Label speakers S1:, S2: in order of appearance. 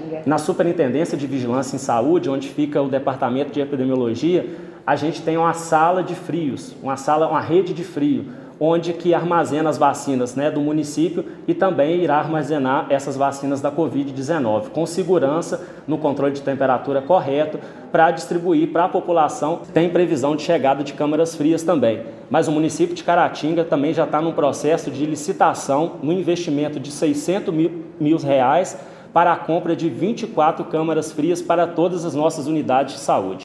S1: Caratinga?
S2: Na Superintendência de Vigilância em Saúde, onde fica o Departamento de Epidemiologia, a gente tem uma sala de frios, uma rede de frio, onde que armazena as vacinas, né, do município e também irá armazenar essas vacinas da Covid-19, com segurança, no controle de temperatura correto, para distribuir para a população. Tem previsão de chegada de câmaras frias também. Mas o município de Caratinga também já está num processo de licitação, no investimento de R$600 mil para a compra de 24 câmaras frias para todas as nossas unidades de saúde.